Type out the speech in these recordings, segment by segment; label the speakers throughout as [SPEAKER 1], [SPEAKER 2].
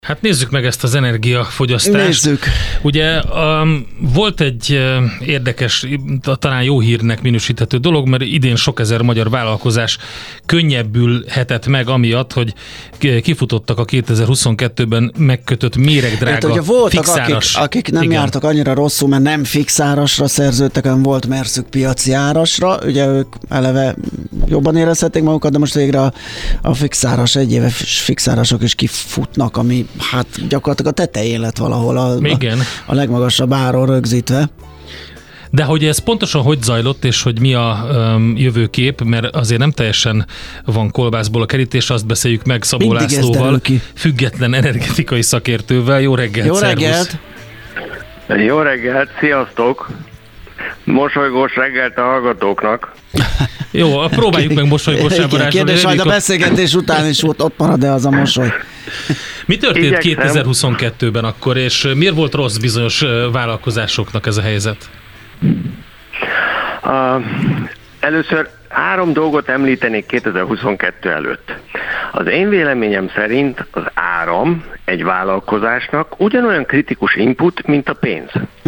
[SPEAKER 1] Hát nézzük meg ezt az energiafogyasztást.
[SPEAKER 2] Nézzük.
[SPEAKER 1] Ugye volt egy érdekes, talán jó hírnek minősíthető dolog, mert idén sok ezer magyar vállalkozás könnyebbülhetett meg amiatt, hogy kifutottak a 2022-ben megkötött méregdrága fixáras.
[SPEAKER 2] Akik nem jártak annyira rosszul, mert nem fixárasra szerződtek, hanem volt merszük piaci árasra. Ugye ők eleve jobban érezhették magukat, de most végre a fixáras, egyéves fixárasok is kifutnak, ami hát gyakorlatilag a tetején lett valahol a legmagasabb áron rögzítve.
[SPEAKER 1] De hogy ez pontosan hogy zajlott, és hogy mi a jövőkép, mert azért nem teljesen van kolbászból a kerítés, azt beszéljük meg Szabó Lászlóval, független energetikai szakértővel. Jó reggelt!
[SPEAKER 2] Jó reggelt!
[SPEAKER 3] Jó reggelt, sziasztok! Mosolygós reggelt a hallgatóknak.
[SPEAKER 1] Jó, próbáljuk meg mosolygósá varázsolni.
[SPEAKER 2] Kérdés, majd a beszélgetés után is ott marad-e az a mosoly?
[SPEAKER 1] Mi történt 2022-ben akkor, és miért volt rossz bizonyos vállalkozásoknak ez a helyzet?
[SPEAKER 3] Először 3 dolgot említenék 2022 előtt. Az én véleményem szerint az áram egy vállalkozásnak ugyanolyan kritikus input, mint a pénz.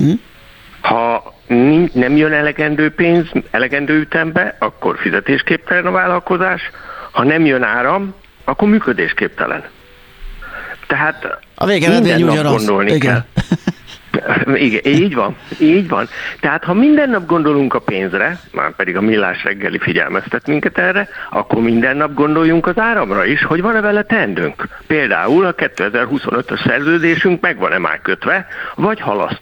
[SPEAKER 3] Ha nem jön elegendő pénz, elegendő ütembe, akkor fizetésképtelen a vállalkozás, ha nem jön áram, akkor működésképtelen. Tehát
[SPEAKER 2] a végeredmény ugyanaz.
[SPEAKER 3] Gondolni kell. Igen, így van. Tehát ha minden nap gondolunk a pénzre, már pedig a Millás reggeli figyelmeztet minket erre, akkor minden nap gondoljunk az áramra is, hogy van-e vele teendőnk. Például a 2025-ös szerződésünk meg van-e már kötve, vagy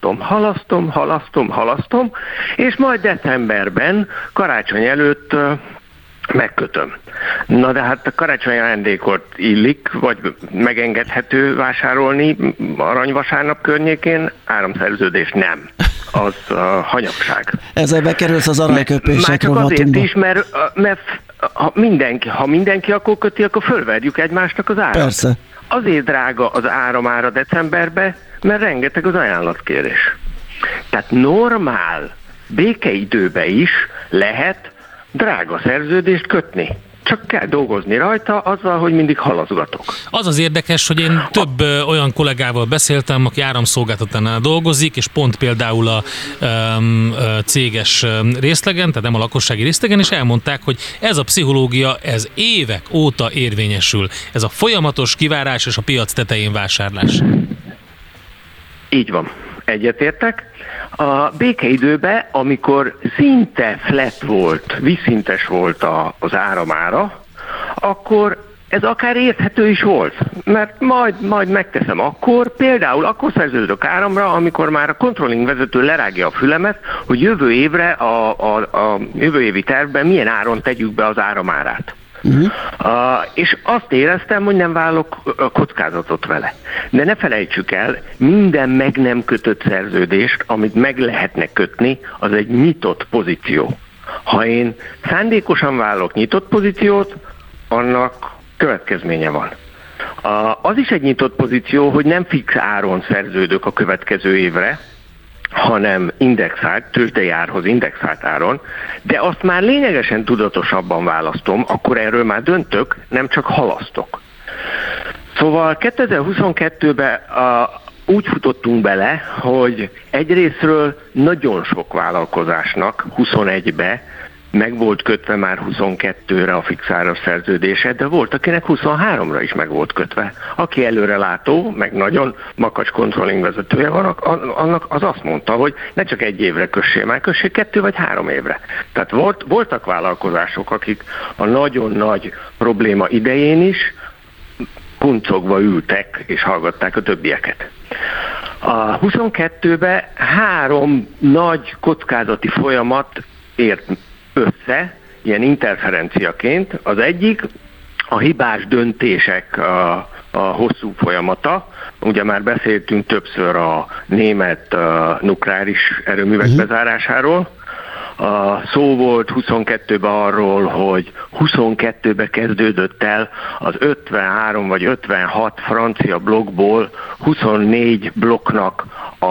[SPEAKER 3] halasztom, és majd decemberben, karácsony előtt megkötöm. Na de hát a karácsonyi ajándékot illik, vagy megengedhető vásárolni aranyvasárnap környékén, áramszerződés nem. Az hanyagság.
[SPEAKER 2] Ezzel bekerülsz az aranyköpések rovatunkba.
[SPEAKER 3] Már csak azért is, mert ha mindenki akkor köti, akkor fölverjük egymásnak az árat.
[SPEAKER 2] Persze.
[SPEAKER 3] Azért drága az áramára decemberben, mert rengeteg az ajánlatkérés. Tehát normál békeidőben is lehet drága szerződést kötni. Csak kell dolgozni rajta azzal, hogy mindig halaszgatok.
[SPEAKER 1] Az az érdekes, hogy én több olyan kollégával beszéltem, aki áramszolgáltatánál dolgozik, és pont például a céges részlegen, tehát nem a lakossági részlegen, és elmondták, hogy ez a pszichológia, ez évek óta érvényesül. Ez a folyamatos kivárás és a piac tetején vásárlás.
[SPEAKER 3] Így van. Egyetértek. A békeidőben, amikor szinte flat volt, vízszintes volt az áramára, akkor ez akár érthető is volt, mert majd megteszem például akkor szerződök áramra, amikor már a controlling vezető lerágja a fülemet, hogy jövő évre a jövő évi tervben milyen áron tegyük be az áramárát. És azt éreztem, hogy nem vállalok kockázatot vele. De ne felejtsük el, minden meg nem kötött szerződést, amit meg lehetne kötni, az egy nyitott pozíció. Ha én szándékosan vállalok nyitott pozíciót, annak következménye van. Az is egy nyitott pozíció, hogy nem fix áron szerződök a következő évre, hanem indexált, tőzsdei árhoz indexált áron, de azt már lényegesen tudatosabban választom, akkor erről már döntök, nem csak halasztok. Szóval 2022-ben úgy futottunk bele, hogy egyrészről nagyon sok vállalkozásnak 21-be meg volt kötve már 22-re a fixáros szerződése, de volt, akinek 23-ra is meg volt kötve. Aki előrelátó, meg nagyon makacs controlling vezetője van, annak az azt mondta, hogy ne csak 1 évre kössél, már kössél 2 vagy 3 évre. Tehát voltak vállalkozások, akik a nagyon nagy probléma idején is kuncogva ültek és hallgatták a többieket. A 22-ben 3 nagy kockázati folyamat ért össze, ilyen interferenciaként. Az egyik a hibás döntések a hosszú folyamata. Ugye már beszéltünk többször a német nukleáris erőművek bezárásáról. Szó volt 22-ben arról, hogy 22-ben kezdődött el az 53 vagy 56 francia blokkból 24 blokknak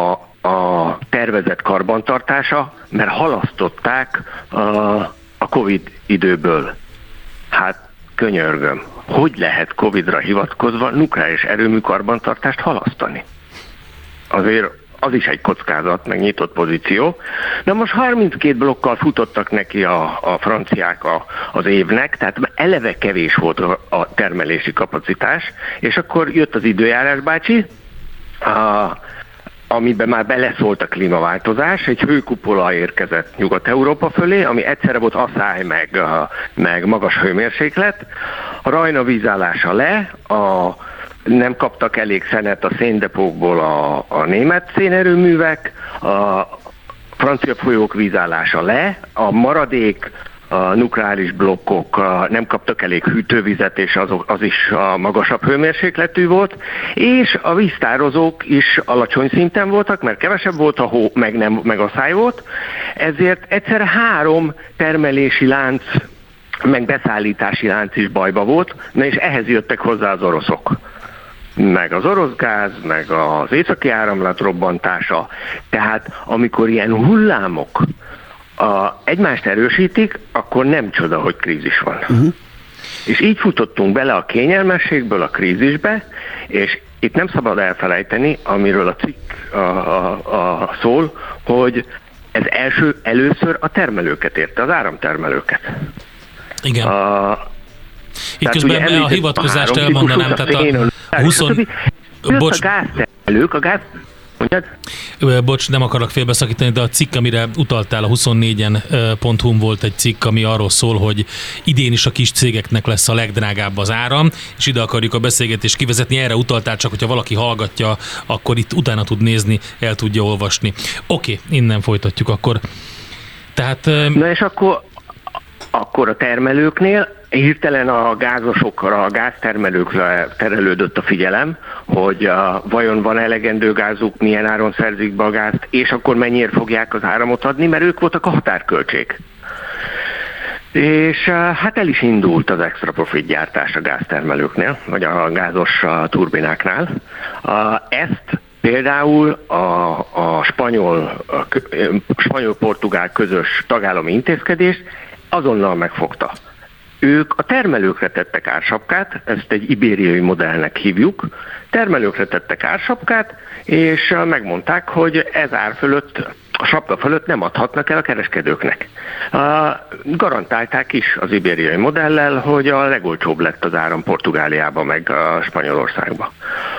[SPEAKER 3] a tervezett karbantartása, mert halasztották a Covid időből. Hát könyörgöm. hogy lehet Covid-ra hivatkozva nukleáris erőmű karbantartást halasztani. Azért az is egy kockázat, meg nyitott pozíció. Na most 32 blokkal futottak neki a franciák az évnek, tehát eleve kevés volt a termelési kapacitás, és akkor jött az időjárás bácsi, amiben már beleszólt a klímaváltozás, egy hőkupola érkezett Nyugat-Európa fölé, ami egyszerre volt asszály, meg magas hőmérséklet, a Rajna vízállása le, nem kaptak elég szenet a széndepókból a német szénerőművek, a francia folyók vízállása le, a maradék a nukleáris blokkok nem kaptak elég hűtővizet, és az is a magasabb hőmérsékletű volt, és a víztározók is alacsony szinten voltak, mert kevesebb volt a hó, meg a száj volt, ezért egyszerre 3 termelési lánc, meg beszállítási lánc is bajba volt, na és ehhez jöttek hozzá az oroszok. Meg az orosz gáz, meg az északi áramlat robbantása. Tehát amikor ilyen hullámok egymást erősítik, akkor nem csoda, hogy krízis van. És így futottunk bele a kényelmességből a krízisbe, és itt nem szabad elfelejteni, amiről a cikk szól, hogy ez először a termelőket érte, az áramtermelőket.
[SPEAKER 1] Igen. Itt közben a hivatkozást elmondanám, tehát a 20... Bocs.
[SPEAKER 3] A gáztermelők, mondjad?
[SPEAKER 1] Bocs, nem akarok félbeszakítani, de a cikk, amire utaltál, a 24.hu-n volt egy cikk, ami arról szól, hogy idén is a kis cégeknek lesz a legdrágább az áram, és ide akarjuk a beszélgetést kivezetni. Erre utaltál, csak hogyha valaki hallgatja, akkor itt utána tud nézni, el tudja olvasni. Oké, innen folytatjuk akkor. Tehát...
[SPEAKER 3] Na és akkor a termelőknél hirtelen a gázosokra, a gáztermelőkre terelődött a figyelem, hogy vajon van elegendő gázuk, milyen áron szerzik be a gázt, és akkor mennyire fogják az áramot adni, mert ők voltak a határköltség. És hát el is indult az extra profit gyártás a gáztermelőknél, vagy a gázos turbináknál. Ezt például a spanyol-portugál közös tagállami intézkedés azonnal megfogta. Ők a termelőkre tettek ársapkát, ezt egy ibériai modellnek hívjuk, termelőkre tettek ársapkát, és megmondták, hogy ez ár fölött, a sapka fölött nem adhatnak el a kereskedőknek. Garantálták is az ibériai modellel, hogy a legolcsóbb lett az áram Portugáliába, meg a Spanyolországba.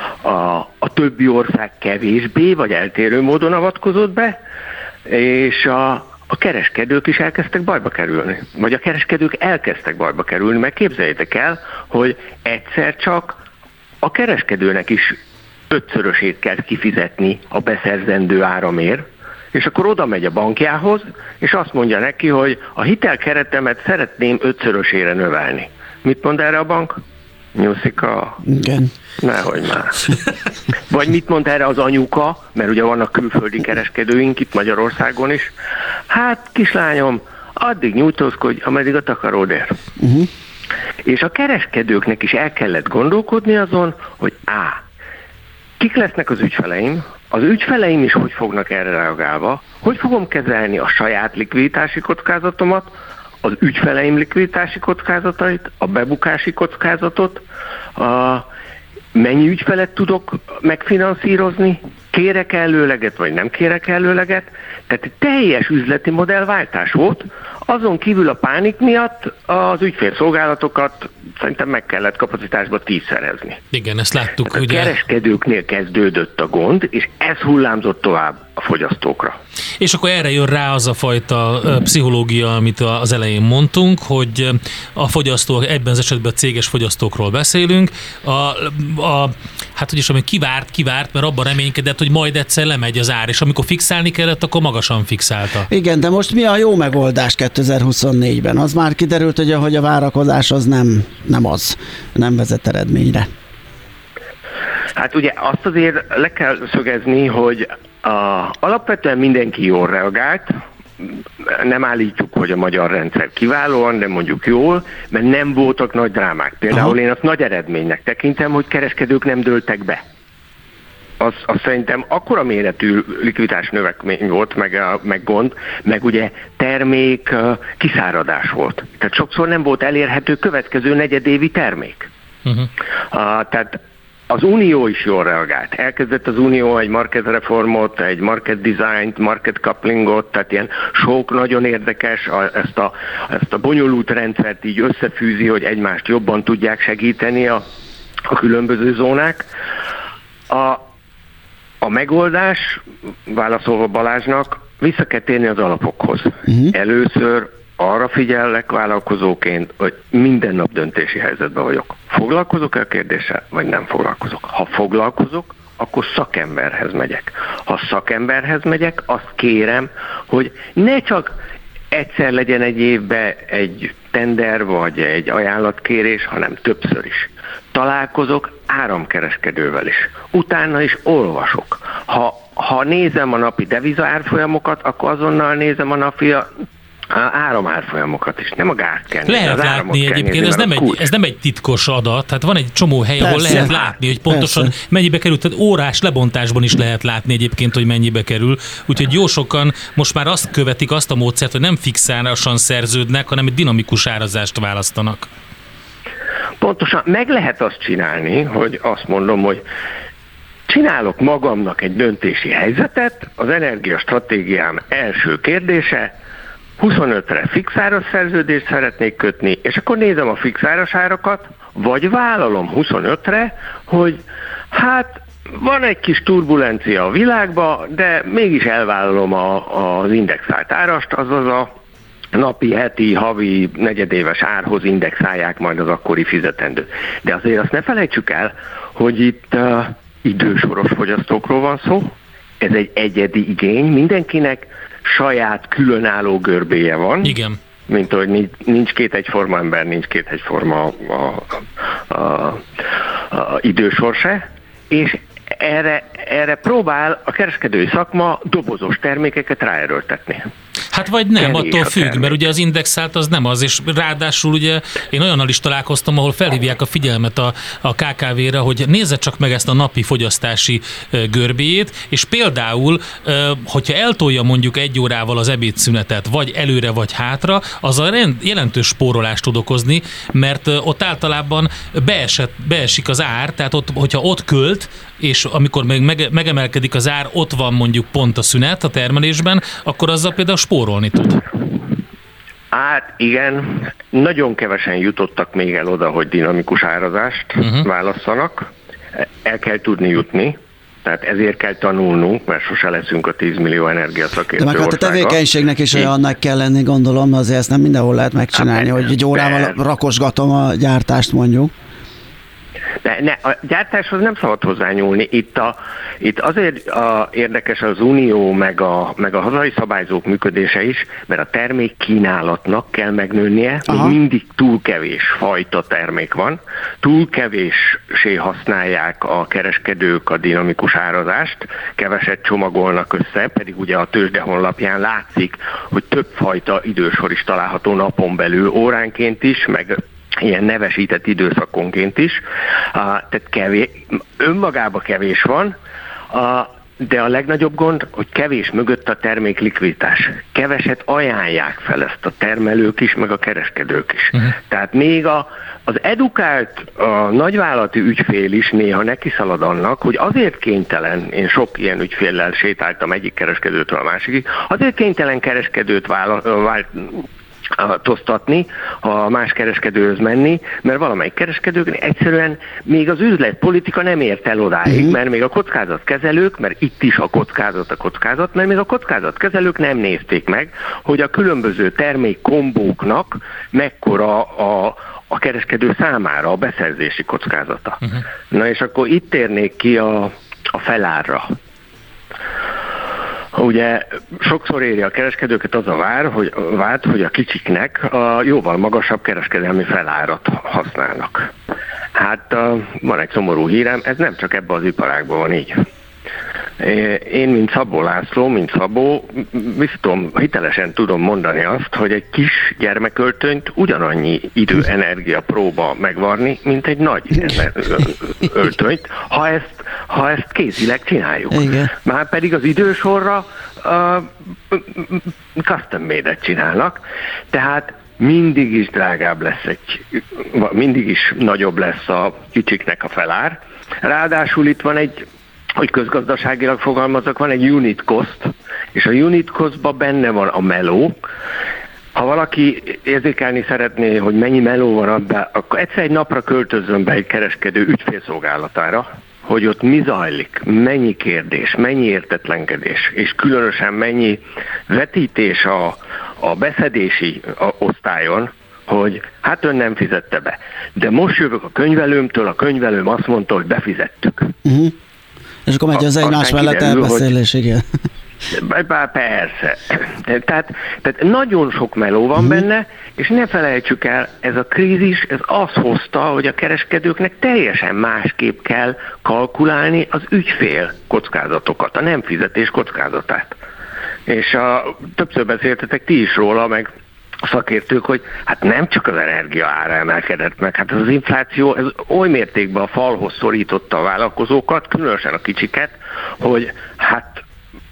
[SPEAKER 3] A többi ország kevésbé, vagy eltérő módon avatkozott be, és a kereskedők is elkezdtek bajba kerülni. Vagy a kereskedők elkezdtek bajba kerülni, mert képzeljétek el, hogy egyszer csak a kereskedőnek is 5-szörösét kell kifizetni a beszerzendő áramért, és akkor oda megy a bankjához, és azt mondja neki, hogy a hitelkeretemet szeretném 5-szörösére növelni. Mit mond erre a bank? Nyuszika?
[SPEAKER 2] Igen.
[SPEAKER 3] Nehogy már. Vagy mit mond erre az anyuka, mert ugye vannak külföldi kereskedőink itt Magyarországon is. Hát, kislányom, addig nyújtózkodj, ameddig a takaród ér. És a kereskedőknek is el kellett gondolkodni azon, hogy kik lesznek az ügyfeleim is hogy fognak erre reagálva, hogy fogom kezelni a saját likviditási kockázatomat, az ügyfeleim likviditási kockázatait, a bebukási kockázatot, mennyi ügyfelet tudok megfinanszírozni, kérek előleget, vagy nem kérek előleget. Tehát egy teljes üzleti modellváltás volt, azon kívül a pánik miatt az ügyfélszolgálatokat szerintem meg kellett kapacitásba 10-szerezni.
[SPEAKER 1] Igen, ezt láttuk.
[SPEAKER 3] A kereskedőknél kezdődött a gond, és ez hullámzott tovább a fogyasztókra.
[SPEAKER 1] És akkor erre jön rá az a fajta pszichológia, amit az elején mondtunk, hogy a fogyasztók, ebben az esetben a céges fogyasztókról beszélünk, hát úgyis, ami kivárt, mert abban reménykedett, hogy majd egyszer lemegy az ár, és amikor fixálni kellett, akkor magasan fixálta.
[SPEAKER 2] Igen, de most mi a jó megoldás 2024-ben? Az már kiderült, hogy a várakozás az nem vezet eredményre.
[SPEAKER 3] Hát ugye azt azért le kell szögezni, hogy alapvetően mindenki jól reagált, nem állítjuk, hogy a magyar rendszer kiválóan, de mondjuk jól, mert nem voltak nagy drámák. Például én azt nagy eredménynek tekintem, hogy kereskedők nem dőltek be. Az szerintem akkora méretű likviditás növekmény volt, meg gond, meg ugye termék kiszáradás volt. Tehát sokszor nem volt elérhető következő negyedévi termék. Tehát az Unió is jól reagált. Elkezdett az Unió egy market reformot, egy market designt, market couplingot, tehát ilyen sok nagyon érdekes, ezt a bonyolult rendszert így összefűzi, hogy egymást jobban tudják segíteni a különböző zónák. A megoldás, válaszolva Balázsnak, vissza kell térni az alapokhoz. Először arra figyellek vállalkozóként, hogy minden nap döntési helyzetben vagyok. Foglalkozok-e a kérdéssel, vagy nem foglalkozok? Ha foglalkozok, akkor szakemberhez megyek. Ha szakemberhez megyek, azt kérem, hogy ne csak egyszer legyen egy évben egy tender vagy egy ajánlatkérés, hanem többször is. Találkozok áramkereskedővel is. Utána is olvasok. Ha nézem a napi deviza árfolyamokat, akkor azonnal nézem a napi áramárfolyamokat is, nem a gázt kell nézni.
[SPEAKER 1] Lehet látni egyébként, ez nem egy titkos adat, tehát van egy csomó hely, ahol lehet látni, hogy pontosan mennyibe kerül, tehát órás lebontásban is lehet látni egyébként, hogy mennyibe kerül, úgyhogy jó sokan most már azt követik, azt a módszert, hogy nem fix árasan szerződnek, hanem egy dinamikus árazást választanak.
[SPEAKER 3] Pontosan, meg lehet azt csinálni, hogy azt mondom, hogy csinálok magamnak egy döntési helyzetet, az energiastratégiám első kérdése, 25-re fixáros szerződést szeretnék kötni, és akkor nézem a fixáros árakat, vagy vállalom 25-re, hogy hát van egy kis turbulencia a világban, de mégis elvállalom az indexált árast, azaz a napi, heti, havi, negyedéves árhoz indexálják majd az akkori fizetendőt. De azért azt ne felejtsük el, hogy itt idősoros fogyasztókról van szó, ez egy egyedi igény, mindenkinek saját különálló görbéje van.
[SPEAKER 1] Igen.
[SPEAKER 3] Mint hogy nincs két egyforma ember, nincs két egyforma idősor se, és erre próbál a kereskedői szakma dobozos termékeket ráerőltetni.
[SPEAKER 1] Hát vagy nem, attól függ, mert ugye az indexált az nem az, és ráadásul ugye én olyannal is találkoztam, ahol felhívják a figyelmet a KKV-re, hogy nézze csak meg ezt a napi fogyasztási görbéjét, és például, hogyha eltolja mondjuk 1 órával az ebédszünetet, vagy előre, vagy hátra, az a jelentős spórolást tud okozni, mert ott általában beesik az ár, tehát hogyha ott költ, és amikor megemelkedik az ár, ott van mondjuk pont a szünet a termelésben, akkor azzal például spórolni tud.
[SPEAKER 3] Hát igen, nagyon kevesen jutottak még el oda, hogy dinamikus árazást válasszanak. El kell tudni jutni, tehát ezért kell tanulnunk, mert sose leszünk a 10 millió energiaszakértő országa.
[SPEAKER 2] De meg hát a tevékenységnek is olyannak kell lenni, gondolom, azért ezt nem mindenhol lehet megcsinálni, hogy egy órával rakosgatom a gyártást mondjuk.
[SPEAKER 3] A gyártáshoz nem szabad hozzányúlni. Itt azért érdekes az Unió meg a hazai szabályzók működése is, mert a termék kínálatnak kell megnőnie, még mindig túl kevés fajta termék van, túl kevéssé használják a kereskedők a dinamikus árazást, keveset csomagolnak össze, pedig ugye a tőzsde honlapján látszik, hogy több fajta idősor is található napon belül, óránként is, meg ilyen nevesített időszakonként is, tehát önmagában kevés van, de a legnagyobb gond, hogy kevés mögött a termék likviditás. Keveset ajánlják fel ezt a termelők is, meg a kereskedők is. Tehát még az edukált a nagyvállalati ügyfél is néha nekiszalad annak, hogy azért kénytelen, én sok ilyen ügyféllel sétáltam egyik kereskedőtől a másikig, azért kénytelen kereskedőt változtatni, ha más kereskedőhöz menni, mert valamelyik kereskedők egyszerűen még az üzletpolitika nem ért el odáig, mert még a kockázatkezelők, mert itt is a kockázat, mert még a kockázatkezelők nem nézték meg, hogy a különböző termékkombóknak mekkora a kereskedő számára a beszerzési kockázata. Na és akkor itt térnék ki a felárra. Ugye sokszor éri a kereskedőket az a vád, hogy a kicsiknek a jóval magasabb kereskedelmi felárat használnak. Hát van egy szomorú hírem, ez nem csak ebben az iparágban van így. Én, mint Szabó László, mint Szabó, hitelesen tudom mondani azt, hogy egy kis gyermeköltönyt ugyanannyi idő, energia próba megvarni, mint egy nagy öltönyt, ha ezt kézileg csináljuk. Igen. Már pedig az idősorra custom made-et csinálnak, tehát mindig is drágább lesz mindig is nagyobb lesz a kicsiknek a felár. Ráadásul itt van egy, hogy közgazdaságilag fogalmazok, van egy unit cost, és a unit costban benne van a meló. Ha valaki érzékelni szeretné, hogy mennyi meló van abban, akkor egyszer egy napra költözzön be egy kereskedő ügyfélszolgálatára, hogy ott mi zajlik, mennyi kérdés, mennyi értetlenkedés, és különösen mennyi vetítés a beszedési osztályon, hogy hát ön nem fizette be. De most jövök a könyvelőmtől, a könyvelőm azt mondta, hogy befizettük.
[SPEAKER 2] És akkor megy az egymás mellett elbeszélés, igen.
[SPEAKER 3] Persze. Tehát nagyon sok meló van benne, és ne felejtsük el, ez a krízis, ez azt hozta, hogy a kereskedőknek teljesen másképp kell kalkulálni az ügyfél kockázatokat, a nem fizetés kockázatát. És többször beszéltetek ti is róla, meg a szakértők, hogy hát nem csak az energia ára emelkedett meg, hát az infláció ez oly mértékben a falhoz szorította a vállalkozókat, különösen a kicsiket, hogy hát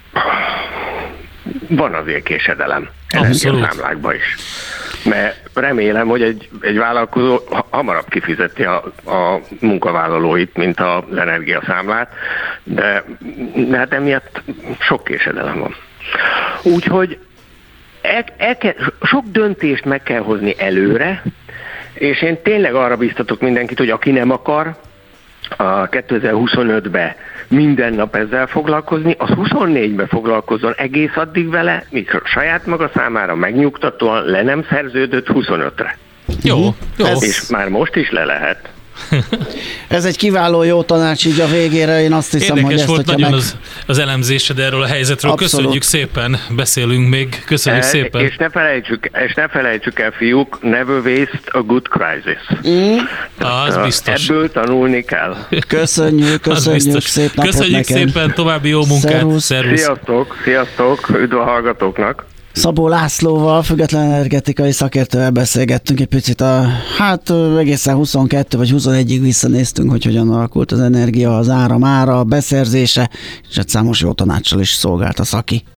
[SPEAKER 3] van azért késedelem energiaszámlákban is. Mert remélem, hogy egy vállalkozó hamarabb kifizeti a munkavállalóit, mint az energiaszámlát, de hát emiatt sok késedelem van. Úgyhogy sok döntést meg kell hozni előre, és én tényleg arra biztatok mindenkit, hogy aki nem akar a 2025-ben minden nap ezzel foglalkozni, az 24-ben foglalkozzon egész addig vele, mikor saját maga számára megnyugtatóan le nem szerződött 25-re.
[SPEAKER 1] Jó.
[SPEAKER 3] És már most is le lehet.
[SPEAKER 2] Ez egy kiváló jó tanács így a végére, én azt hiszem,
[SPEAKER 1] érdekes
[SPEAKER 2] hogy ezt,
[SPEAKER 1] volt nagyon az elemzésed erről a helyzetről.
[SPEAKER 2] Abszolút.
[SPEAKER 1] Köszönjük szépen, beszélünk még. Köszönjük szépen.
[SPEAKER 3] És ne felejtsük el, fiúk, never waste a good crisis.
[SPEAKER 1] Az biztos.
[SPEAKER 3] Ebből tanulni kell.
[SPEAKER 2] Köszönjük szép napot
[SPEAKER 1] köszönjük
[SPEAKER 2] neked.
[SPEAKER 1] szépen, további jó munkát. Szervusz.
[SPEAKER 3] Sziasztok, üdv a hallgatóknak.
[SPEAKER 2] Szabó Lászlóval, független energetikai szakértővel beszélgettünk egy picit egészen 22 vagy 21-ig visszanéztünk, hogy hogyan alakult az energia, az áram ára, a beszerzése, és egy számos jó tanácssal is szolgált a szaki.